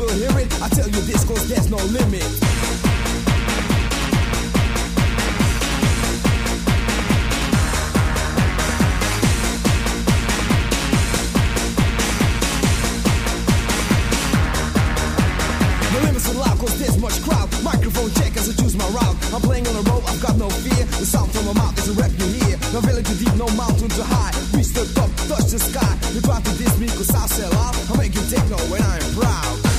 to hear it? I tell you this cause there's no limit. The limits are loud cause there's much crowd. Microphone check as I choose my route. I'm playing on the road, I've got no fear. The sound from my mouth is a rap you hear. No village too deep, no mountain too high. Reach the top, touch the sky. You try to diss me cause I'll sell out. I'm making techno when I'm proud.